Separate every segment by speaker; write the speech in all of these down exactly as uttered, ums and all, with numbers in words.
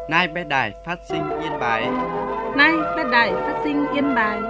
Speaker 1: Nay bé đài phát sinh Yên Bái.
Speaker 2: Nay bé đài phát sinh Yên Bái.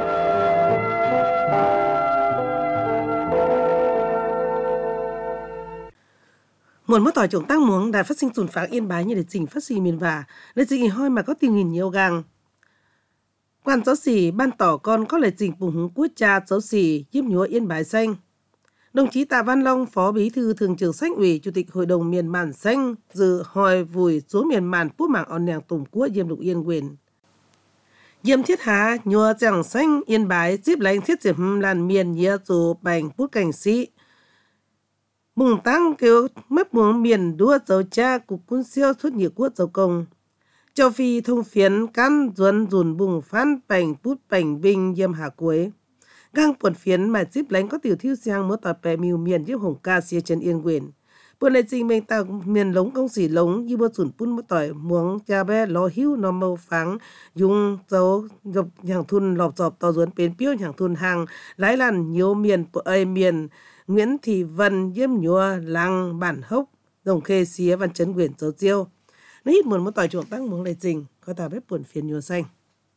Speaker 3: Muốn mất tỏi chúng tăng muốn đài phát sinh tùn phá Yên Bái như để trình phát sinh miền và để trình hoi mà có tình hình nhiều gang. Quan giáo sĩ ban tỏ con có lời trình bùng hứng quốc cha giáo sĩ giúp nhúa Yên Bái xanh. Đồng chí Tạ Văn Long, Phó Bí thư Thường trực Sách ủy, Chủ tịch Hội đồng miền Màn xanh dự hỏi vùi xuống miền Màn bút mạng on nàng tổng quốc Diêm Lục Yên quyền. Diêm thiết hạ nhúa chẳng xanh Yên Bái giúp lãnh thiết diệm làn miền nhớ dù bành bút cảnh sĩ. Mùng tăng kêu mất muống miền đua dấu cha cục quân siêu xuất nhiều quốc dấu công. Châu Phi thông phiến căn duẩn dùn bùng phán bành bút bành binh diêm hạ cuối. Gang quần phiến mà giúp lãnh có tiểu thiêu sang mô tòa bè mìu miền giúp hồng ca xìa chân yên quyền. Bộ lệ trình mình tạo miền lống công sĩ lống như bố dùn bún mô tỏi muống cha bé lo hữu nó mâu pháng dùng dấu dọc nhàng thun lọp dọc tỏ duẩn bến piêu nhàng thun hàng lái làn nhiều miền bộ ơi miền Nguyễn Thị Vân diêm nhùa lăng bản hốc đồng khê xía văn chấn quyền dấu chiêu. Nó hít muốn mô tỏi chuộng tăng muống lệ trình có tà bếp buồn phiền nhùa xanh.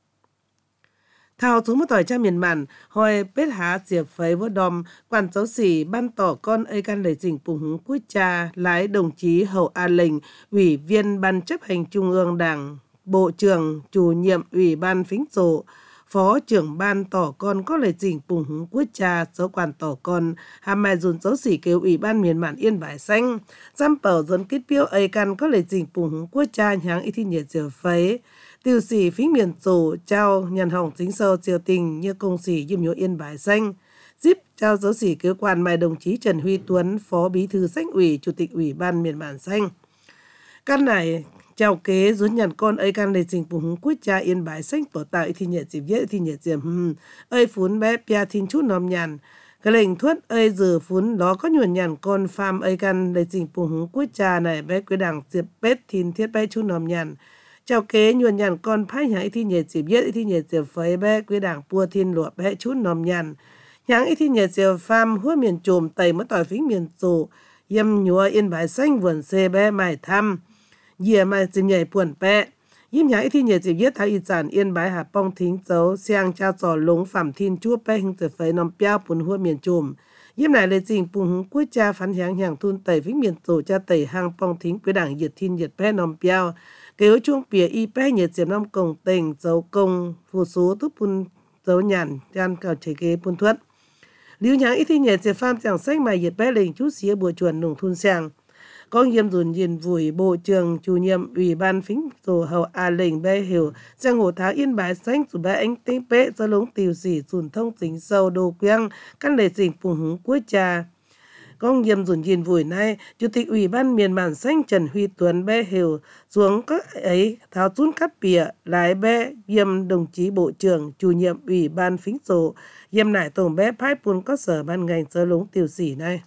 Speaker 3: Thao chúng một tỏi cha miền màn, hồi bết há diệp phấy vô đom, quản giáo sĩ ban tỏ con ấy can lời trình bùng hứng quốc cha, lái đồng chí Hậu A Lệnh, ủy viên ban chấp hành trung ương đảng, bộ trưởng, chủ nhiệm ủy ban phính sổ, phó trưởng ban tỏ con có lời trình bùng hứng quốc cha, giáo quản tỏ con, hàm mai dùn giáo sĩ kêu ủy ban miền màn Yên Bái xanh, giam bảo dẫn kết biêu ấy can có lời trình bùng hứng quốc cha nháng y thi nhiệt diệp phấy. Tiêu sĩ phí miền tổ trao nhàn hồng chính sâu triều tình như công sĩ diêm nhúa Yên Bái xanh. Giúp trao giáo sĩ cơ quan mai đồng chí Trần Huy Tuấn, Phó Bí thư Sách ủy, Chủ tịch Ủy ban miền Màn xanh. Căn này chào kế dốn nhàn con ấy can lệ trình bùng hứng quốc cha Yên Bái xanh tổ tạo y thi nhiệt dịp viết y thi nhiệt dịp hừm ơi phún bé pia thiên chút nòm nhàn. Cái lệnh thuất ơi giờ phún đó có nhuận nhàn con pham ấy can lệ trình bùng hứng quốc cha này bé quý đảng dịp bết thiên thiết bé chút nòm nhàn. Chào kế nhuận nhàn con phái nhãn thi nhiệt dịp viết thi nhiệt dịp phấy bé quý đảng bua thiên lụa bé chút nòm nhàn. Nhãn thi nhiệt dịp pham hua miền trùm tẩy mất tỏi phí miền tổ yêm nhúa Yên Bái xanh vườn xê bé mải thăm. Dìa mải dìm nhảy buồn bé. Yêm nhãn thi nhiệt dịp viết thái y sản Yên Bái hạ bong thính dấu xiang cha trò lúng phạm thiên chúa bé hình dịp phấy nòm piao bùn hua miền trùm. Yêm này lệ trình bùng hứng quốc cha phán hàng hàng thun tẩy phí miền tổ cha tẩy hàng bong thính quý đảng diệt thiên diệt bé nòm piao. Kéo chuông bìa y bé nhiệt diệm năm cổng tình dấu công phù số túc bùn dấu nhàn chan cào chế kế bùn thuất. Liêu nháng y thi nhiệt diệm pham chẳng sách mà diệt bé lệnh chút xía bùa chuẩn nùng thun sang. Có nghiêm dùn dìn vùi bộ trưởng chủ nhiệm ủy ban phính tổ Hậu A Lệnh bé hiểu sang hồ tháng Yên Bái xanh dù bé anh tinh bé do lống tiểu sĩ dùn thông tính sâu đồ quang căn lệ trình bùng hứng quốc cha. Công nghiêm dùn dìn vùi nay, Chủ tịch Ủy ban miền Màn xanh Trần Huy Tuấn bé hiểu xuống các ấy tháo tún cắp bìa lái bé yêm đồng chí Bộ trưởng chủ nhiệm Ủy ban phính sổ yêm nải tổng bé phái bùn có sở ban ngành sơ lúng tiểu sĩ này.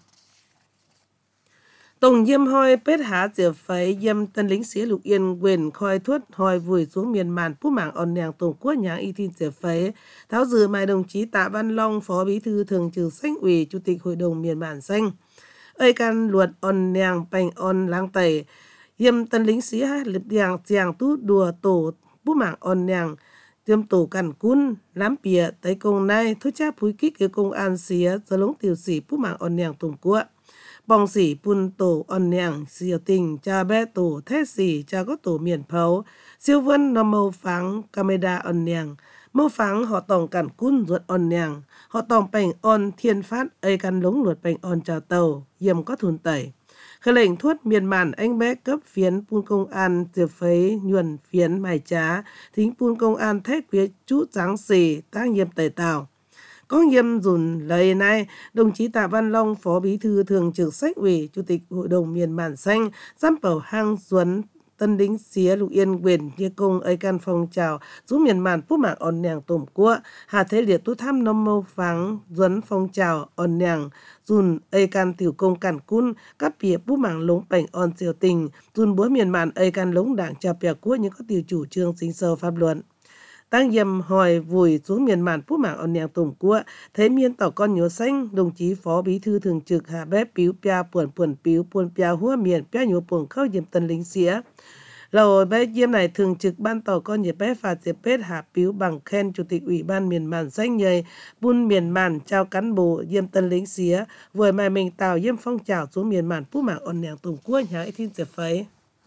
Speaker 3: Tổng yêm hoi bết há diệp phấy yêm tân lính xía Lục Yên quyền khoi thuất hoi vùi xuống miền Màn phú mạng on nàng tổng quốc nháng y thiên diệp phấy. Tháo dự mai đồng chí Tạ Văn Long, Phó Bí thư Thường trực Sách ủy, Chủ tịch Hội đồng miền Màn xanh. Ơi can luật on nàng bành on lang tẩy. Yêm tân lính xía lập đàng chàng tú đùa tổ phú mạng on nàng. Tiêm tổ cản cún, lám bìa tới công nay thôi cha phúi kích cái công an xía do lống tiểu sĩ phú mạng on nàng tổng quốc. Bong sĩ pun tổ on nàng siêu tình cha bé tổ thế sĩ cha có tổ miền phấu siêu vân nó mâu pháng camera on nàng mâu pháng họ tổng cản cún ruột on nàng họ tổng bành on thiên phát ấy căn lống luật bành on chào tàu yếm có thun tẩy khởi lệnh thuất miền Màn anh bé cấp phiến pun công an diệp phấy nhuần phiến mài trá thính pun công an thét phía chú tráng xì tăng yếm tẩy tàu. Có nghiêm dùn lời này, đồng chí Tạ Văn Long, Phó Bí thư Thường trực Sách ủy, Chủ tịch Hội đồng miền Màn xanh, giám bảo hang duẩn tân lính xía Lục Yên quyền như công ấy can phong trào giúp miền Màn phú mạng on nàng tổng quốc, hà thế liệt tú thăm nông mâu pháng duẩn phong trào on nàng dùn ấy can tiểu công cản cún các bìa phú mạng lống bảnh on diều tình dùn búa miền Màn ấy can lống đảng chào bìa quốc như có tiểu chủ trương sinh sâu pháp luận. Tăng yêm hỏi vùi xuống miền Màn phú mạng on nàng tổng quốc, thế miên tỏ con nhớ xanh, đồng chí Phó Bí thư Thường trực hạ bếp piu pia puồn puồn piu puồn pia hua miền pia nhớ puồn khâu yêm tân lính xía. Lầu bé diêm này thường trực ban tổ con nhiệt bé phạt diệp bết hạ piếu bằng khen Chủ tịch Ủy ban miền Màn danh nhầy bun miền Màn trao cán bộ diêm tân lính xía vừa mai mình tàu diêm phong trào xuống miền Màn phú mạng ổn nẻng tùng quốc nhà ít thiên diệp phấy.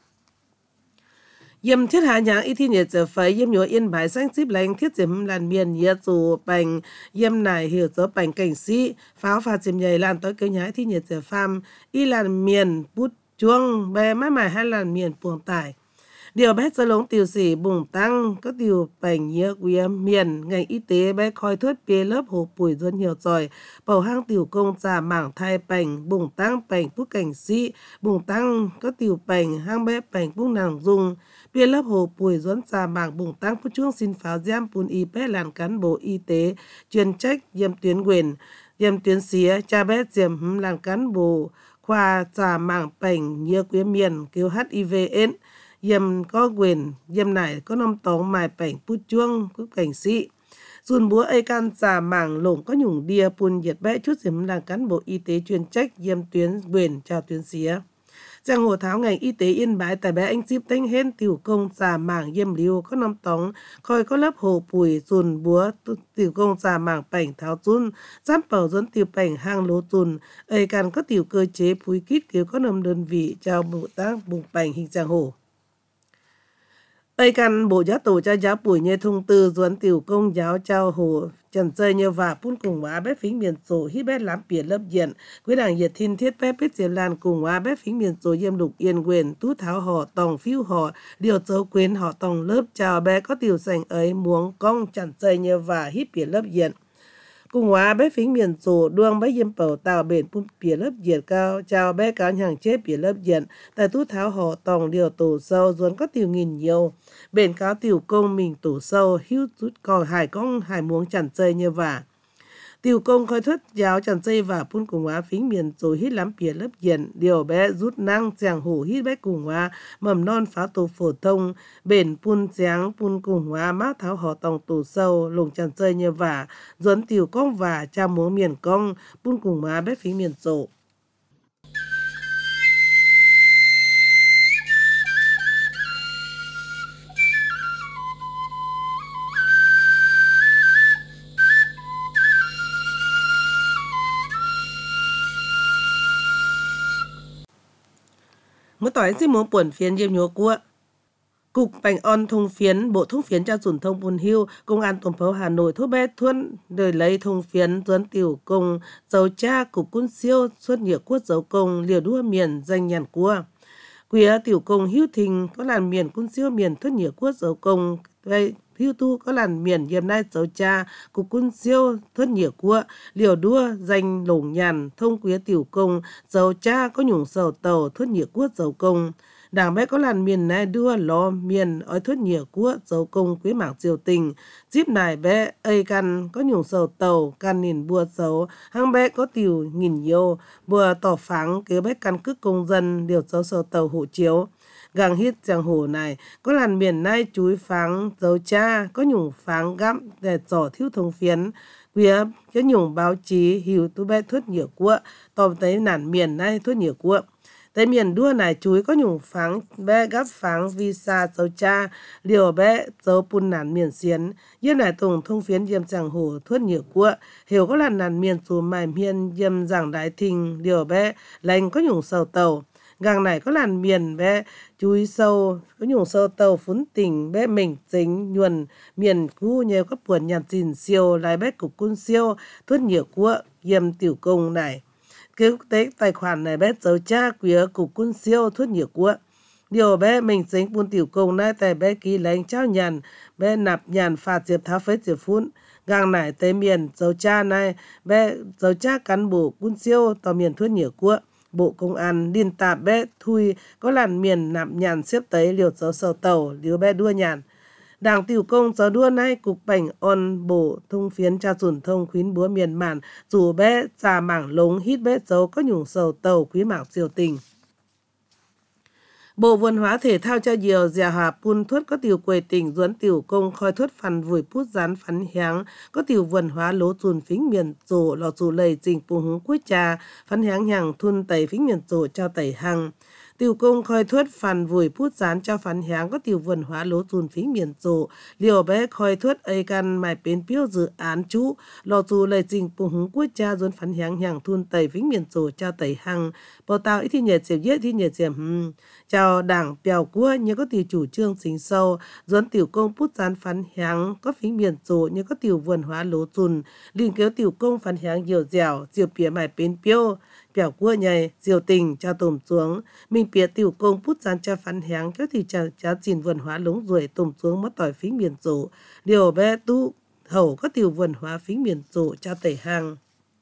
Speaker 3: Yếm thiết hạ nhang ít thiên nhiệt giờ phải yếm nhớ yên bài sáng xíp lành thiết diệm làn miền nhiệt dù bành yếm này hiểu gió bành cảnh sĩ pháo phạt diệm nhảy làn tới cây nhái thiên nhiệt giờ pham y làn miền bút chuông bè mái mải hai làn miền buồng tải. Điều bé sơ lống tiểu sĩ bùng tăng có tiểu bành nhiệt quý miền ngành y tế bé khói thuất bế lớp hồ bùi dân nhiều giỏi bầu hang tiểu công giả mảng thai bành bùng tăng bành bút cảnh sĩ bùng tăng có tiểu bành hang bé bành bút nàng dung bế lớp hồ bùi dân giả mảng bùng tăng bút chuông xin pháo giam bùn y bé làn cán bộ y tế chuyên trách diêm tuyến quyền diêm tuyến xía cha bé diêm làn cán bộ khoa giả mảng bành nhiệt quý miền kêu hát i vê ết yếm có quyền yếm này có năm tống mài bảnh bút chuông bút cảnh sĩ dùn búa ấy can giả mảng lủng có nhủng đia pun nhiệt bẽ chút diếm là cán bộ y tế chuyên trách yếm tuyến quyền chào tuyến xía giang hồ tháo ngành y tế Yên Bái tại bé anh ship tanh hên tiểu công giả mảng yếm liu có năm tống coi có lớp hồ bùi dùn búa tiểu công giả mảng bảnh tháo dùn giáp bảo dẫn tiểu bảnh hang lố dùn ấy can có tiểu cơ chế phúi kít kiểu có năm đơn vị chào bộ tác bùng bảnh hình giang hồ. Tây căn bộ giáo tổ cha giáo bùi nhê thông tư doán tiểu công giáo trao hồ trần chơi như và phun cùng hóa bé phính miền sổ hít bé lắm biển lớp diện quý đảng nhiệt thiên thiết bé bết diệp lan cùng hóa bé phính miền sổ yêm lục yên quyền tú tháo họ tòng phiêu họ điều dấu quyến họ tòng lớp chào bé có tiểu sành ấy muống cong trần chơi như và hít biển lớp diện cùng hóa bé phính miền sổ đuông bé yêm bầu tàu bền phun biển lớp diện cao chào bé cáo hàng chết biển lớp diện tại tú tháo họ tòng điều tổ sâu doán có tiểu nghìn nhiều bền cáo tiểu công mình tổ sâu hữu rút còn hải công hải muống chẳng chơi như vả tiểu công khơi thất giáo chẳng chơi và phun cùng hóa phính miền rồi hít lắm biển lớp diện điều bé rút năng chàng hổ hít bé cùng hóa mầm non pháo tổ phổ thông bền phun giáng phun cùng hóa mát tháo họ tòng tổ sâu lùng chẳng chơi như vả dẫn tiểu công và cha muống miền công phun cùng hóa bé phính miền rộ. Mới tỏi xin muốn buồn phiến diêm nhúa của Cục Bành On Thông Phiến, Bộ Thông Phiến cho Dùn Thông Bùn Hiêu, Công an Tổng phố Hà Nội thuốc bé thuân đời lấy thông phiến doán tiểu công dấu cha Cục Quân Siêu xuất nhựa quốc dấu công liều đua miền danh nhàn cua. Quía tiểu công hữu thình có làn miền Quân Siêu miền thuất nhựa quốc dấu công vậy hữu tu có làn miền yếm nai dấu cha Cục Quân Siêu thuất nhựa cua liều đua danh lồng nhàn thông quía tiểu công dấu cha có nhủng sầu tàu thuất nhựa quốc dấu công. Đảng bé có làn miền này đua lo miền ói thuất nhựa của dấu công quý mảng diều tình. Díp này bé ây căn có nhủng sầu tàu can nhìn bùa dấu. Hăng bé có tiểu nghìn nhiều bùa tỏ pháng kế bé căn cước công dân điều dấu sầu tàu hộ chiếu. Gàng hít giang hồ này có làn miền này chúi pháng dấu cha có nhủng pháng gắm để trò thiếu thông phiến. Quía cái nhủng báo chí hiểu tu bé thuất nhựa của tòm tới nản miền này thuất nhựa của. Tại miền đua này chuối có nhủng pháng bé gắp pháng visa dấu cha liều bé dấu pun nản miền xiến yên này tổng thông phiến diêm giang hồ thuất nhựa của hiểu có làn nản miền dù mài miền diêm giang đại thình liều bé lành có nhủng sầu tàu gàng này có làn miền bé chuối sâu có nhủng sâu tàu phún tình bé mình dính nhuần miền cũ nhiều các buồn nhạt dìn siêu lại bé cục quân siêu thuất nhựa của diêm tiểu công này. Cái tế tài khoản này bé dấu cha quía Cục Quân Siêu thuất nhựa của. Điều bé mình dính buôn tiểu công này tại bé ký lãnh trao nhàn, bé nạp nhàn phạt diệp tháo phết diệp phún. Gàng này tế miền dấu cha này, bé dấu cha cán bộ Quân Siêu tòa miền thuất nhựa của. Bộ Công an điên tạp bé thui có làn miền nạp nhàn xếp tới liều dấu sầu tàu, liều bé đua nhàn. Đảng tiểu công giáo đua nay Cục Bành On Bộ Thông Phiến cha Dùn Thông khuyến búa miền màn dù bé già mảng lống hít bé dấu có nhủng sầu tàu quý mảng diều tình. Bộ Văn hóa Thể thao cho diều dìa hà pun thuất có tiểu quầy tỉnh duấn tiểu công khoi thuất phản vùi pút rán phán hiáng có tiểu văn hóa lố dùn phính miền rổ lò dù lầy dình bù húng cuối trà phán hiáng hàng thun tẩy phính miền rổ trao tẩy hăng. tiểu công khơi thuất phản vùi phút gián cho phản háng có tiểu vườn hóa lỗ dùn phính miền rộ, liều bé khơi thuất ấy căn mài bến phiếu dự án chú, lò dù lời trình bùng húng quốc cha dồn phản háng hàng thun tẩy phính miền rộ trao tẩy hăng, bầu tàu ít thi nhẹ chẹp yết thi nhẹ chẹp hừm, chào đảng bèo quốc như có tiểu chủ trương chính sâu, dồn tiểu công phút gián phản háng có phính miền rộ như có tiểu vườn hóa lỗ dùn, liền kéo tiểu công phản háng diều dẻo, diều bìa mài bến phiếu, bèo quốc nhảy, diều tình trao tùm xuống, mình bìa tiểu công phút gián cho phản háng kéo thì chào cháo chìn vườn hóa lống ruồi tùm xuống mất tỏi phính miền rộ, điều bé tu hậu có tiểu vườn hóa phính miền rộ cho tẩy hàng.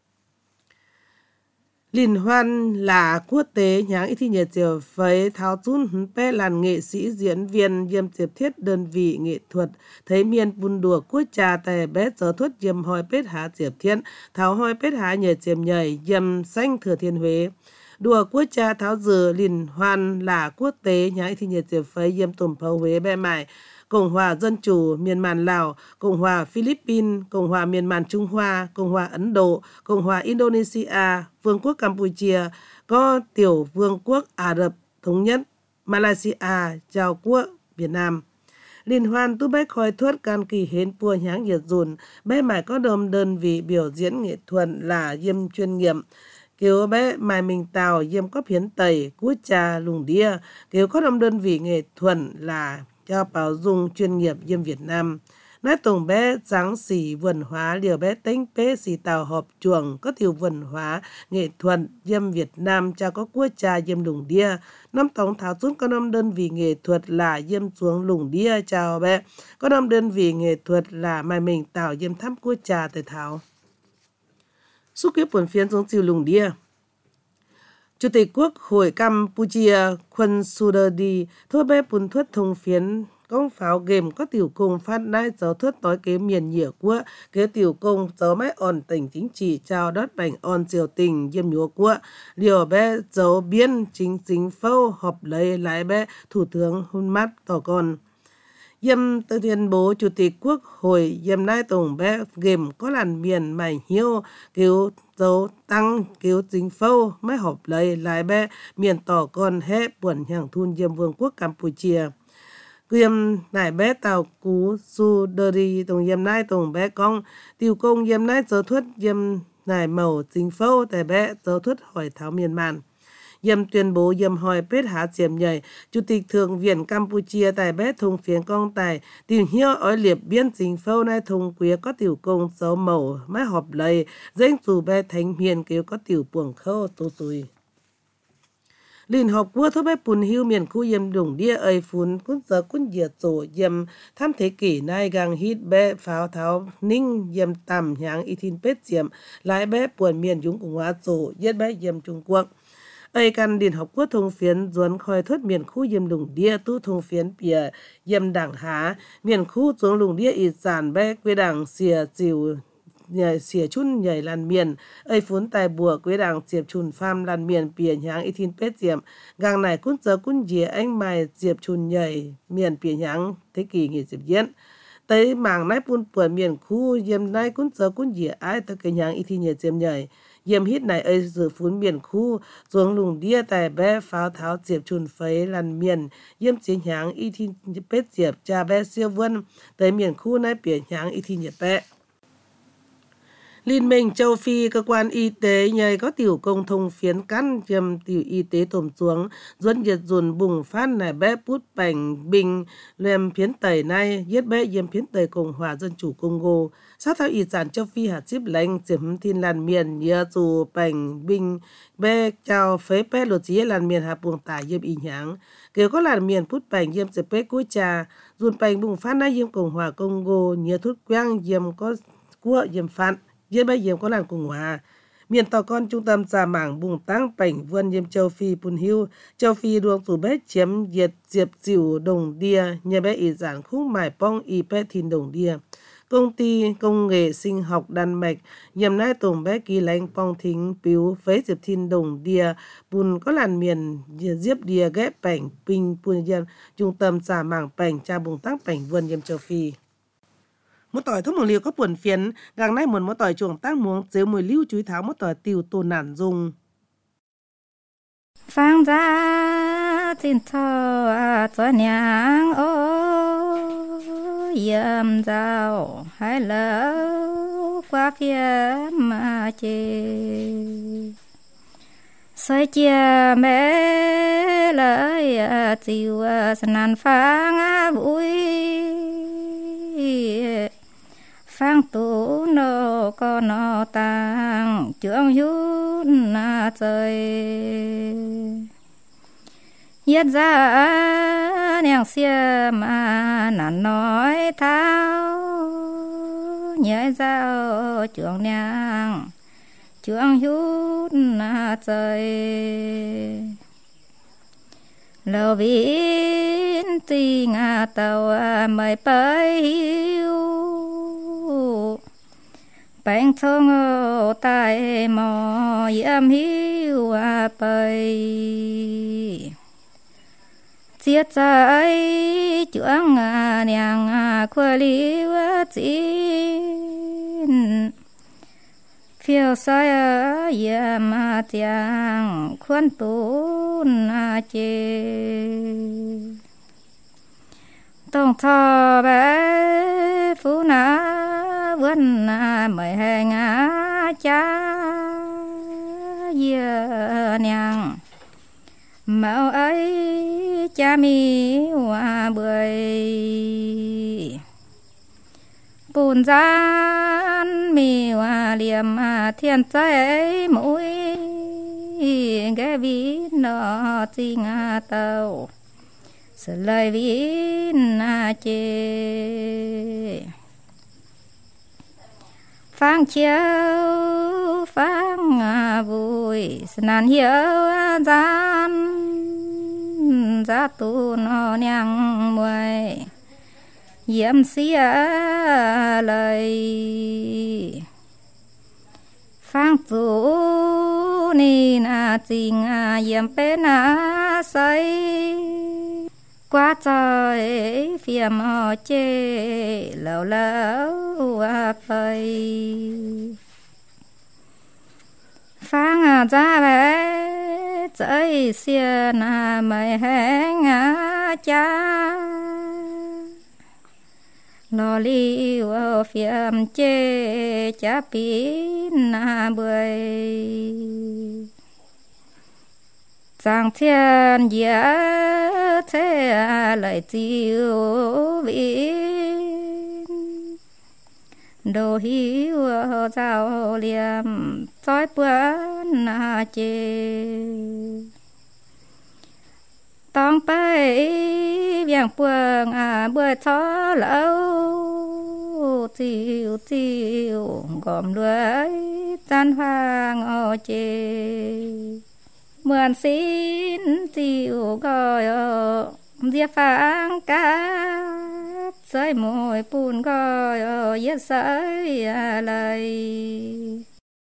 Speaker 3: Liên hoan là quốc tế nháng ít thi nhật chiều với tháo chun hứng bé làn nghệ sĩ diễn viên diêm tiệp thiết đơn vị nghệ thuật thấy miền bùn đùa quốc trà tại bé giờ thuật diêm hoi bết há diệp thiên tháo hoi bết há nhờ chiêm nhảy diêm xanh thừa thiên huế đùa quốc trà tháo dừa liên hoan là quốc tế nháng ít thi nhật chiều với diêm tùm phâu huế bé mải Cộng hòa Dân chủ miền Màn Lào, Cộng hòa Philippines, Cộng hòa miền Màn Trung Hoa, Cộng hòa Ấn Độ, Cộng hòa Indonesia, Vương quốc Campuchia, có tiểu Vương quốc Ả Rập Thống nhất, Malaysia, Chào quốc Việt Nam. Liên hoan tu bé khói thuất can kỳ hến pua nháng nhiệt dùn, bé mải có đồm đơn vị biểu diễn nghệ thuật là diêm chuyên nghiệp. Kiểu bé mài mình tàu diêm có phiến tẩy, cú trà lùng đia, kiểu có đồm đơn vị nghệ thuật là cho bảo dung chuyên nghiệp diêm Việt Nam. Nói tổng bé trắng xỉ vườn hóa liều bé tính bé xỉ tàu họp chuồng có tiểu vườn hóa nghệ thuật diêm Việt Nam cho có quốc trà diêm lùng đia. Năm tổng thảo xuống có năm đơn vị nghệ thuật là diêm xuống lùng đia chào bé. Có năm đơn vị nghệ thuật là mài mình tàu diêm thăm quốc trà tại thảo. Xúc kiếp buồn phiến xuống chiều lùng đia. Chủ tịch Quốc hội Campuchia Khuân Sudadi thua bé bùn thuất thông phiến công pháo game có tiểu công phát nai giáo thuất tối kế miền nhỉa quốc kế tiểu công giáo máy ổn tỉnh chính trị trao đất bành on triều tình diêm nhúa quốc liều bé dấu biên chính chính phâu họp lấy lái bé thủ tướng hun mắt tỏ con. Diêm tư tuyên bố Chủ tịch Quốc hội Diêm Nai Tổng bé game có làn miền mày hiếu cứu dấu tăng cứu chính phâu máy họp lấy lái bé miền tỏ con hé buồn hàng thun Diêm Vương quốc Campuchia. Diêm nải bé tàu cú su đơ đi tổng Diêm Nai Tổng bé con tiêu công Diêm Nai giáo thuất Diêm nải màu chính phâu tại bé giáo thuất hỏi tháo miền màn. Diêm tuyên bố Diêm hỏi bết há chiếm nhảy, Chủ tịch Thượng viện Campuchia tại bé thông phiến công tài, tìm hiểu ở liệp biên chính phâu này thông quế có tiểu công dấu màu, máy họp lấy, danh dù bé thánh miền kêu có tiểu buồng khâu tô rùi. Liên hợp quốc thúc bé bùn hưu miền khu Diêm đủng đia ơi phun cún giờ cún diệt tổ Diêm tham thế kỷ nay gang hít bé pháo tháo ninh Diêm tầm nháng y thìn bết diệm, lái bé buồn miền dũng cùng hóa tổ giết bé Diêm Trung Quốc. Ây căn Liên hợp quốc thông phiến duốn khói thuất miền khu Diêm đủng đia tu thông phiến bìa Diêm đảng há, miền khu xuống lùng đia y sản bé quê đảng xìa chịu nhảy xỉa chun nhảy làn miền ơi phún tài bùa quế đảng diệp chun pham làn miền bìa nháng y thìn pết diệm gang này cún giờ cún dìa anh mài diệp chun nhảy miền bìa nháng thế kỷ nghỉ diệp diễn tới mảng nái pun buồn miền khu diêm nái cún giờ cún dìa ai tới cái nháng y thìn nhảy diệp nhảy diêm hít này ơi dự phún miền khu xuống lùng đia tài bé pháo tháo diệp chun phấy làn miền diêm chiến nháng y thìn pết diệp cha bé siêu vân tới miền khu nái bìa nháng y thìn nhảy bé. Liên minh châu Phi, cơ quan y tế nhờ có tiểu công thông phiến căn châm tiểu y tế tổm xuống, dẫn nhiệt dùn bùng phát này bé bút bành bình lem phiến tẩy này, giết bé diêm phiến tẩy Cộng hòa Dân chủ Congo. Sát thao y sản châu Phi hạt chip lành chiếm thiên làn miền nhờ dù bành bình bé chào phế bé lột chí làn miền hạ buồng tải diêm y nháng. Kêu có làn miền bút bành diêm chế bé cuối trà, dùn bành bùng phát này diêm Cộng hòa Congo nhờ thút quang diêm có của diêm phạn. Diêm bây diêm có làn cùng hòa. Miền tàu con trung tâm giả mảng bùng tăng bảnh vươn diêm châu Phi bùn hưu. Châu Phi ruộng tủ bé chiếm diệt diệp dịu đồng đia. Nhà bé ý giản khúc mải bong y bé thìn đồng đia. Công ty công nghệ sinh học Đan Mạch nhằm nai tổng bé kỳ lánh bong thính biếu phế diệp thìn đồng đia. Bùn có làn miền diệp đia ghép bảnh bình bùn diêm trung tâm giả mảng bảnh cha bùng tăng bảnh vươn diêm châu Phi. Một tỏi thuốc một liều có buồn phiến, gang nay muốn một tỏi chuồng tác muống dếu mùi lưu chúi tháo một tỏi tiêu tô nản dùng.
Speaker 4: phang ra tin thơ cho nhang ô yếm dao hay lỡ qua phía mà chê soi chia mẹ lời chiều sàn phang vui phang tú nô có nô tang trường hút na trời yết ra nàng xia mà nản nói thao nhớ ra trường nàng trường hút na trời lâu vin tình tàu mày bay hiu bánh thong tai mò yếm hiu bay chia tay chuang nàng khoa liu chín phiêu say yếm tiếng khuôn tu na chê tông thọ bé phú na vân na mời hè ngã cha dưa nàng mạo ấy cha mi hoa bưởi bùn gian mi hoa liềm thiên trái mũi ghé ví nó chính tàu sự lời ví na chê phang chiếu phang vui snan hiếu gian giá tu nó nhang muội yếm xía lời phang chủ ni na chính yếm pe na say qua trời phía mò chê lâu lâu à phơi phang ra bé trời xia na mày hẹn à cha lo liu phiền chê cha pin na bưởi giang thiên dễ thế lại tiêu vin đồ hiu giao liềm trói bướn na chê tông bay biển buông à bơi thó lâu tiêu tiêu gom lưới tan hoang ô chê mượn xin tiêu gọi diệp phang cát sơi môi bùn gọi yết sơi lời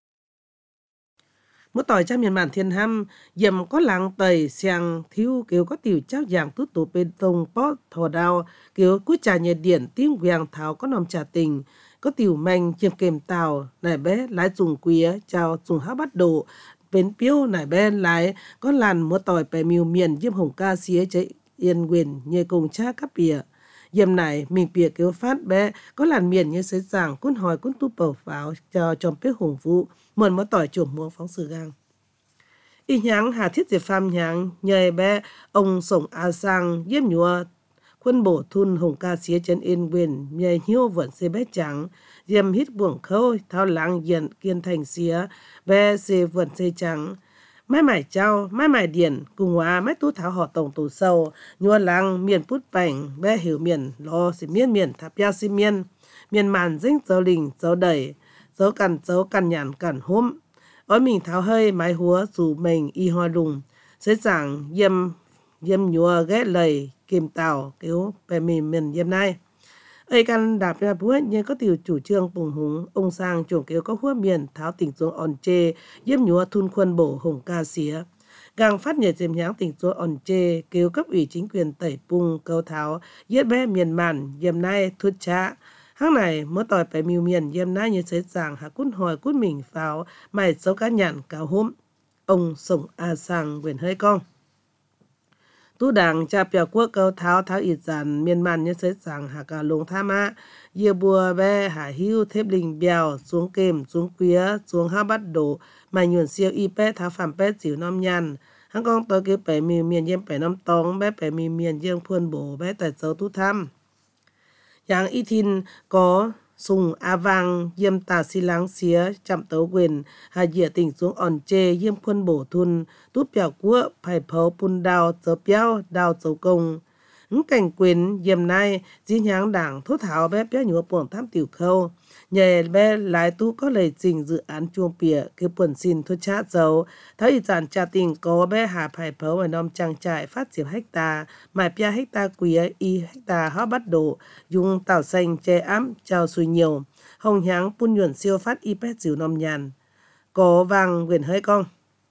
Speaker 3: mỗi tỏi trong miền bản thiên ham dầm có làng tẩy xiang thiếu kiểu có tiểu cháo dạng tút tủ bên tông bó thò đào kiểu cúi trà nhiệt điện tiếng vàng thảo có nòng trà tình có tiểu manh chiêm kèm tàu nải bé lái dùng quía chào dùng há bắt độ bên piêu nải bé lái có làn mỗi tỏi bè miêu miền diêm hồng ca xía chạy yên quyền như cùng cha cắp bìa dầm này mình bìa kiểu phát bé có làn miền như sấy giảng cuốn hỏi cuốn tu bầu pháo cho trong bếp hùng vũ mượn mỗi tỏi chuồng muông phóng sự gang y nháng hà thiết diệp pham nháng nhờ bé ông sổng a sang diêm nhua quân bổ thun hồng ca xía chân yên quyền nhờ hiu vận xe bé trắng diêm hít buồng khâu thao láng diện kiên thành xía bé xe vận xe trắng mai mải trao mai mải điển cùng hóa mai tú tháo họ tổng tù sâu nhua láng miền pút bảnh bé hiểu miền lo xì miên miền tháp ya xì miên miền màn dính dấu lình dấu đẩy dấu cằn dấu cằn nhàn cằn hôm ôi mình tháo hơi mái húa dù mình y hoa đùng sẽ giảng yếm yếm nhua ghé lời kìm tàu kiểu bè mình miền yếm này ấy căn đạp ra búa như có tiểu chủ trương bùng húng ông sang chuồng kiểu có húa miền tháo tỉnh xuống on chê yếm nhua thun khuôn bổ hồng ca xía gang phát nhiệt dìm nháng tỉnh xuống on chê kiểu cấp ủy chính quyền tẩy bung câu tháo yết bé miền màn yếm này thút cha hang này mới tỏi phải miêu miền yếm na như thế giảng hạ cún hồi cún mình pháo mày xấu cá nhàn cao hôm ông Sổng A Sang quyền hơi con tu đảng cha bèo quốc câu tháo tháo ít dàn miền man như sấy sàng hạ cả lồng tham á dìa bùa ve hạ hưu thép linh bèo xuống kềm xuống quía xuống ha bắt đổ mà nhuận siêu y pé tháo phạm pé chịu nom nhàn hắn con tôi cứ phải mì miền dêm phải nom tông bé phải mì miền dêm phun bổ bé tại dấu tu tham yang y thin có sùng a vang yêm tà xi láng xía chậm tấu quyền hà dìa tỉnh xuống òn chê yêm quân bổ thun tút bèo cua phải phấu pun đào dấu béo đào dấu công ứng cảnh quyền yêm nay dĩ nháng đảng thốt thảo bé béo nhúa buồn tham tiểu khâu nhờ bé lái tu có lời trình dự án chuông pìa cái buồn xin thốt chát dấu thấy ý giản trà tình có bé hà phải phấu ở nôm trang trại phát triển hecta mài pia hecta quía y hecta hóa bắt độ dùng tảo xanh che ám trao xuôi nhiều hồng nháng pun nhuận siêu phát y pét dìu nôm nhàn có vàng quyền hơi con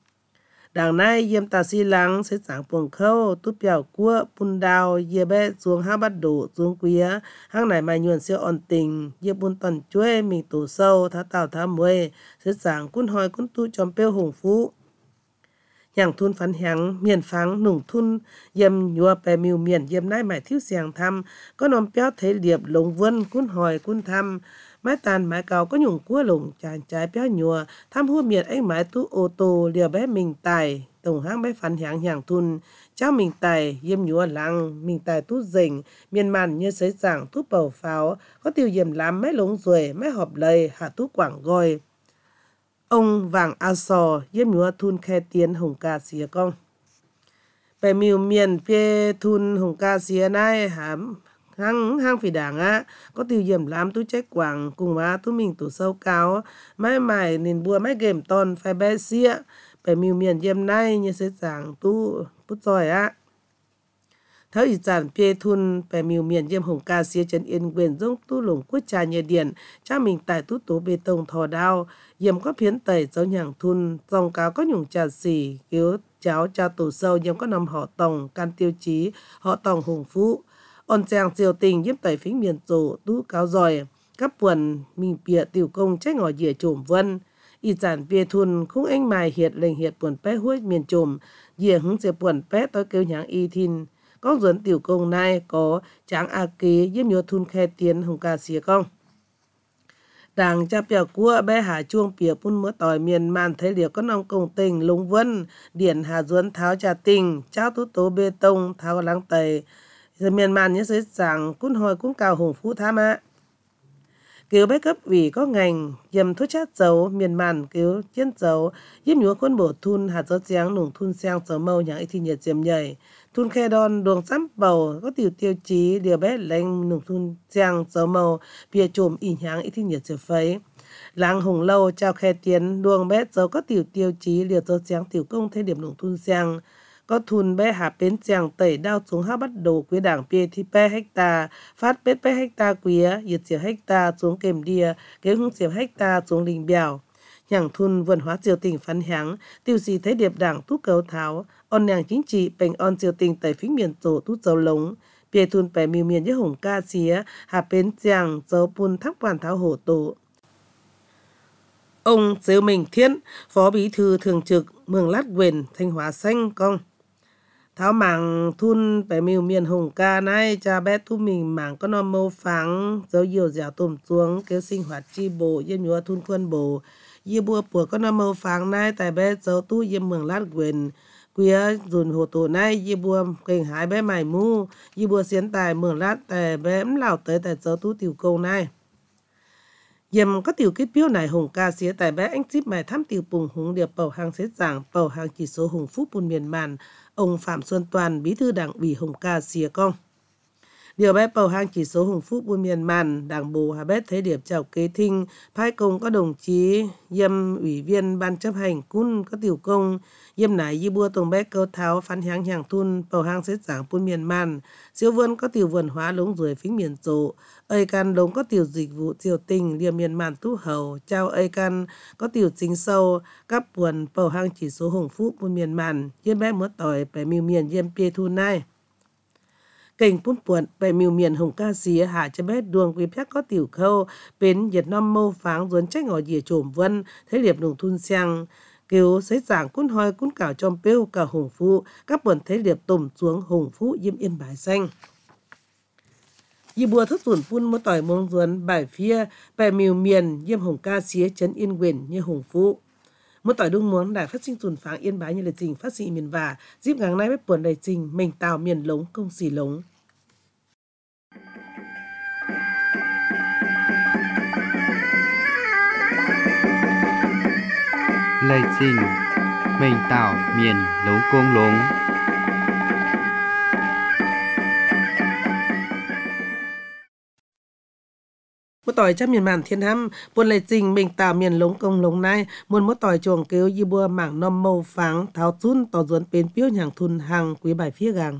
Speaker 3: đảng nay yêm tà xi lắng sẽ sáng buồng khâu tút bèo cua pun đào yê bé xuống ha bắt đổ xuống quía hang này mà nhuận siêu ổn tình yê bun toàn chuê mình tổ sâu thá tàu thá muê sẽ sáng cún hoi cún tu chom pêu hùng phú nhàng thun phán h향 miền pháng nùng thun yêm nhua bè miu miền yêm nay mải thiếu xiang thăm có nôm péo thế liệp lồng vân cún hoi cún thăm mái tàn mái cao có nhung cua lồng tràn trái péo nhùa tham hua miệt anh mái tu ô tô liều bé mình tài tổng hang bé phán h향 nhàng thun cháu mình tài yêm nhua lăng mình tài tu dình miền màn như sấy giảng tu bầu pháo có tiêu yêm làm mấy lống ruồi mấy họp lầy hạ tu quảng goi ông vàng a sò yếm nhúa thun khe tiến hồng ca xía con bè miu miền phía thun hồng ca xía này hàm hang hang phỉ đảng á có tiêu yếm làm tu trách quảng cùng má tu mình tổ sâu cao mãi mải nên bùa mãi game ton phải bé xía bè miu miền yếm này như sẽ giảng tu bút giỏi á tháo ý giản phía thun bè miu miền yếm hồng ca xía chân yên quyền dông tu lồng quốc trà nhờ điện cha mình tại tu tố bê tông thò đao yếm có phiến tẩy dấu nhàng thun dòng cáo có nhung trà xỉ cứu cháu cha tổ sâu yếm có nằm họ tòng can tiêu chí họ tòng hùng phú ôn giang diều tình yếm tẩy phính miền tổ tu cáo giỏi các buồn mình bịa tiểu công trách ngỏ dìa trộm vân ý giản phía thun khung anh mài hiệt lệnh hiệt buồn pé huết miền trộm dìa hứng dìa buồn pé tôi kêu nháng y thin có dẫn tiểu công này có tráng a kế yếm nhúa thun khe tiến hồng ca xía con đảng cha bèo cua bé hà chuông pìa pun mưa tỏi miền man thấy liều có nông công tình lũng vân điển hà duấn tháo trà tình trao tú tố bê tông tháo láng tẩy miền man như sấy sàng cún hồi cún cao hùng phú tham á cứu bé cấp vì có ngành yếm thuốc chát dấu miền man cứu chiến dấu yếm nhúa quân bổ thun hạt dấu giáng nùng thun sang dấu mâu nhang thì nhiệt diệm nhảy thun khe đòn đường sắm bầu có tiểu tiêu chí điều bé lệnh nùng thun giang dấu màu bìa trộm in nhang thì nhiệt diệm phấy làng hùng lâu trao khe tiến đường bé dấu có tiểu tiêu chí liều dấu giáng tiểu công thêm điểm nùng thun giang có thun bé hạ bến giang tẩy đao xuống ha bắt đầu quý đảng bia thì pe hecta phát bết pe hecta quía nhiệt diệm hecta xuống kềm đia kế hung diệm hecta xuống linh bèo nhàng thun vườn hóa diều tình phán h향 tiêu gì thấy điệp đảng tú cấu tháo on nàng chính trị bành on diều tình tẩy phính miền tổ tú dấu lống bia thun bè miu miền với hồng ca xía hạ bến giang dấu pun thắp hoàn tháo hổ tổ ông Diêu Minh Thiên phó bí thư thường trực Mường Lát Quyền Thanh Hóa xanh con tháo mảng thun bè miu miền hồng ca này cha bé tu mình mảng có non mâu phẳng dấu nhiều dẻo tôm xuống kêu sinh hoạt chi bộ yếm nhúa thun quân bộ yê bùa bùa có nằm màu phẳng này tại bé dấu tu yếm Mường Lát Quyền quía dùn hồ tổ này yê bùa kênh hái bé mải mu yê bùa xiến tài Mường Lát tại bé ấm lào tới tại dấu tu tiểu công này yếm có tiểu kết biếu này hồng ca xía tại bé anh chip mải thăm tiểu bùng hùng điệp bầu hàng xế giảng bầu hàng chỉ số hùng phúc bùn miền màn ông Phạm Xuân Toàn bí thư đảng ủy hồng ca xía con điều bé bầu hang chỉ số hùng phúc buôn miền màn đảng bộ hà bét thế điệp chào kế thinh phái công có đồng chí yêm ủy viên ban chấp hành cún có tiểu công yêm nải y bua tổng bé câu tháo phán h향 nhàng thun bầu hang xếp giảng buôn miền màn siêu vườn có tiểu vườn hóa lống ruồi phính miền tổ ơi can lống có tiểu dịch vụ triều tình liềm miền màn tú hầu trao ơi can có tiểu chính sâu các buồn bầu hang chỉ số hùng phúc buôn miền màn yêm bé mớ tỏi bè miu miền yêm pia thu nai kênh pun puộn bè miu miền hồng ca xía hạ cho bé đường quý phép có tiểu khâu bến Việt Nam mâu pháng duấn trách ngỏ dìa trộm vân thế liệp nùng thun xiang kiểu xây giảng cún hoi cún cảo trong bêu cả hùng phụ các buồn thế liệp tùm xuống hùng phụ Yêm Yên Bài xanh y bùa thức tuần phun một tỏi mông duẩn bài phía bài miều miền Yêm hùng ca xía chấn yên quyền như hùng phụ một tỏi đung muốn đại phát sinh tuần pháng Yên Bái như lời trình phát sinh miền và dịp ngày nay bếp buồn đầy trình mình tào miền lống công xì lống
Speaker 1: Lời trình mình tạo miền lống công lống.
Speaker 3: Một tỏi trăm miền màn thiên hăm buồn lời trình mình tạo miền lống công lống này muốn một tỏi chuồng kêu y bùa mảng nom mâu pháng tháo chun tỏ duẩn bên piếu nhàng thun hàng quý bài phía gàng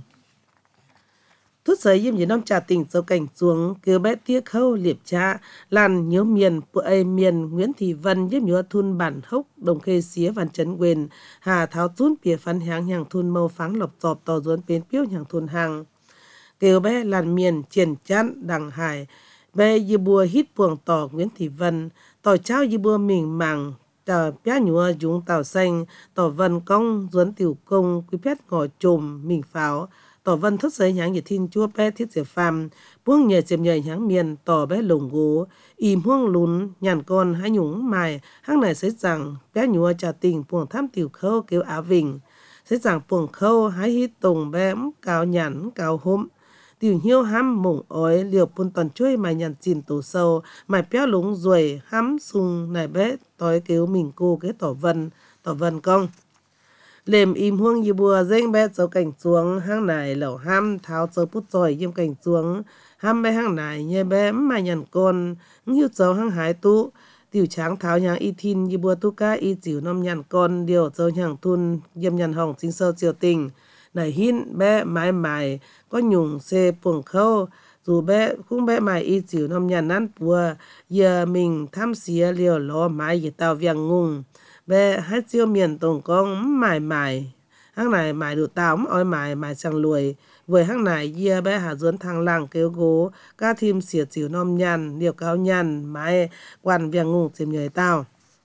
Speaker 3: thút sấy Yêm gì năm trà tỉnh dấu cảnh xuống kêu bé tiếc khâu liệp cha làn nhớ miền bữa ấy miền Nguyễn Thị Vân Yêm nhớ thun bản hốc đồng khê xía văn chấn quyền hà tháo chun bìa phán hàng nhàng thun mâu pháng lọc chọp tỏ duẩn bên piếu nhàng thun hàng kêu bé làn miền triển chán đằng hải bé y bùa hít buồng tỏ Nguyễn Thị Vân tỏ trao y bùa mình màng tờ pia nhúa dũng tàu xanh tỏ vân công duẩn tiểu công quý pét ngỏ chùm mình pháo tỏ vân thất sấy nháng nhiệt thiên chua bé thiết diệp phàm buông nhờ chìm nhờ nháng miền tỏ bé lồng gỗ im huông lún nhàn con hái nhúng mài hang này sấy rằng bé nhúa trà tình buồng tham tiểu khâu kêu á vinh sấy rằng buồng khâu hái hít tùng bé cao nhàn cao hôm tiểu hiếu hám mộng ói liều pun toàn chuối mài nhàn chìm tổ sâu mài péo lúng ruồi hám sung này bé tối kêu mình cô cái tỏ vân tỏ vân công lềm im huông y bùa dênh bé dấu cảnh xuống hang này lẩu ham tháo dấu bút giỏi yêm cảnh xuống ham bé hang này nhẹ bé mài nhàn con nghiêu dấu hang hái tú tiểu tráng tháo nhàng y thin y bùa tu ca y chịu nom nhàn con điều dấu nhàng thun yêm nhàn hỏng chính sâu chiều tình này hin bé mái mài có nhung xê buồng khâu dù bé cũng bé mài y chịu nom nhàn nán bùa giờ mình tham xía liều lo mái y tao viang ngung bé hát chiêu miền tổng con mài mài hang này mài đủ táo oi mài mài chẳng lùi với hang này dìa bé hạ duẩn thang làng kêu gố ca thêm xỉa chịu nom nhàn liều cao nhàn mái quan viang ngung chìm nhời tao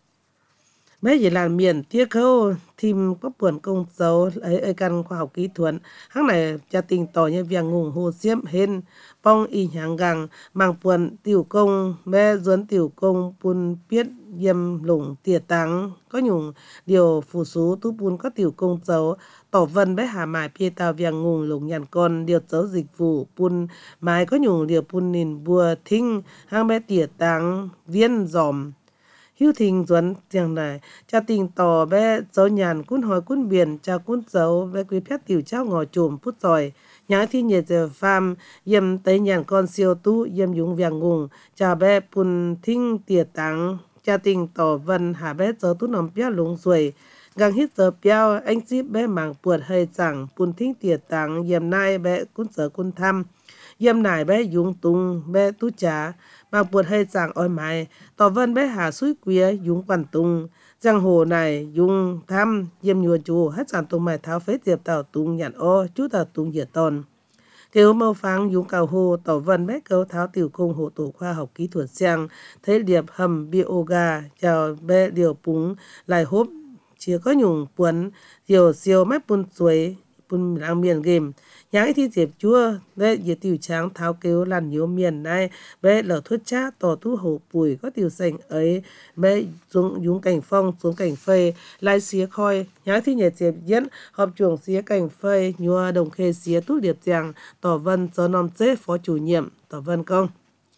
Speaker 3: bé chỉ làm miền tiếc khâu thêm có buồn công dấu ấy ấy căn khoa học kỹ thuật hang này cha tình tỏ như viang ngung hồ xiêm hên phong y nhang gang mang buồn tiểu công bé duẩn tiểu công pun biết yêm lủng tiệt táng có nhung điều phù số tu pun có tiểu công dấu tỏ vân bé hà mài pia tao viang ngung lủng nhàn con điều dấu dịch vụ pun mài có nhung điều pun nìn bùa thinh hang bé tiệt táng viên dòm hiếu thình duẩn tiếng này cha tình tỏ bé dấu nhàn cún hỏi cún biển cha cún dấu bé quý phép tiểu trao ngò chùm phút giỏi nhã thi nhiệt giờ pham yêm tới nhàn con siêu tu yêm dũng viang ngung cha bé pun thinh tiệt táng cha tình tỏ vân hà bé dấu tu nằm pia lúng ruồi gang hít giờ piao anh ship bé màng puột hơi chẳng pun thinh tiệt táng yêm nai bé cún giờ cún thăm yêm nải bé dũng tung bé tu trả màng puột hơi chẳng oi mài tỏ vân bé hà suối quía dũng quan tung giang hồ này dùng thăm yêm nhua chu hát chẳng tung mài tháo phế tiệp tàu tung nhàn o chú tàu tung dịa ton kêu mâu pháng dùng cào hồ tỏ vân bé câu tháo tiểu công hộ tổ khoa học kỹ thuật sang thấy điệp hầm bioga chào bé điều púng lại hốp chỉ có nhung puấn điều siêu mép pun suối pun lang miền game nhái thi diệp chúa bé dịa tiểu tráng tháo kêu làn nhiều miền này bé lở thuốc chá tỏ thu hổ bùi có tiểu sành ấy bé xuống dùng cảnh phong xuống cảnh phê lại xía khoi nhái thi nhẹ diệp dẫn họp chuồng xía cảnh phê nhua đồng khê xía tú điệp giang tỏ vân cho nom chế phó chủ nhiệm tỏ vân công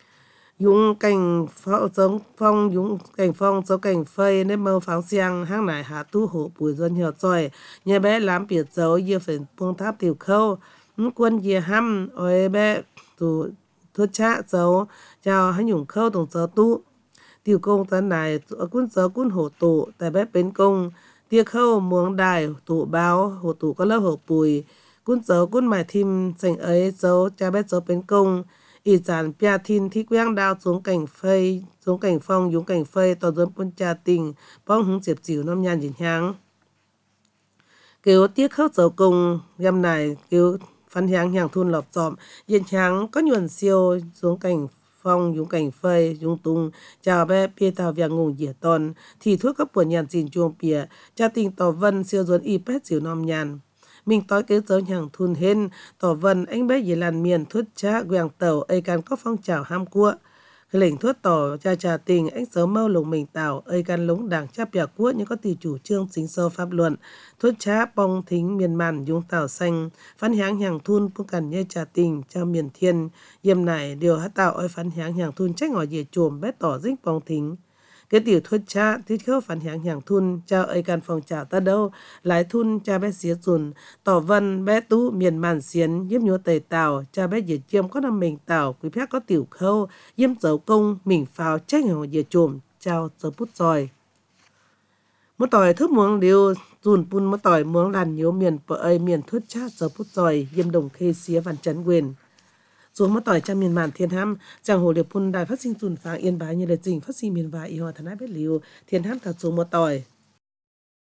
Speaker 3: dùng cảnh phong giống phong dùng cảnh phong số cảnh phơi nên mơ pháo xiang hang này hạ tu hổ bùi dân hiệu tròi nhà bé làm biệt dấu dưa phải buông tháp tiểu khâu quân dìa hăm ôi bé tụ thuốc chá dấu chào hãy nhung khâu tổng dấu tu tiểu công tân này quân dấu quân hổ tụ tại bé bên công tia khâu muống đài tụ báo hổ tụ có lớp hổ bùi quân dấu quân mài thim sành ấy dấu cha bé dấu bên công ý giản pia thin thi quang đao xuống cảnh phơi xuống cảnh phong dùng cảnh phơi tỏ dân quân cha tình bong hứng diệp chịu năm nhàn dịnh háng kêu tiếc khâu dấu công găm này kêu phân hàng hàng thun lọp dọm dịnh háng có nhuần siêu xuống cảnh phong dùng cảnh phơi dùng tung chào bé bia tàu vàng ngủ dĩa tòn thì thuốc các buồn nhàn xin chuông bia cha tình tỏ vân siêu duẩn y pet siêu nom nhàn mình tối kế dấu nhàng thun hên tỏ vân anh bé dễ làn miền thuốc cha quàng tàu ấy can có phong trào ham cua cái lệnh thuốc tỏ cha trà tình anh sớm mâu lồng mình tảo ấy can lống đảng cha bìa quốc như có tỷ chủ trương chính sâu pháp luận thuốc cha bong thính miền màn dùng tảo xanh phán háng hàng thun cũng cần như trà tình cha miền thiên yêm này điều hát tạo ơi phán háng hàng thun trách ngỏ dễ chồm bé tỏ dích bong thính cái tiểu thuốc cha thiết khớp phản hạng hàng thun cha ấy can phòng trả ta đâu lái thun cha bé xía dùn tỏ vân bé tú miền màn xiến yếm nhúa tề tàu cha bé dễ chiêm có năm mình tàu quý phép có tiểu khâu yếm dấu công mình pháo trách ngỏ dễ chồm chào giờ bút rồi một tỏi thức muống điều dùn pun một tỏi muống làn nhiều miền bờ ấy miền thuốc cha giờ bút rồi yếm đồng khê xía văn chấn quyền xuống mất tỏi trong miền màn thiên ham chàng hồ điệp phun đài phát sinh dùn phá yên bái như lời trình phát sinh miền vải y hòa thần ái biết liu thiên ham thật xuống một tỏi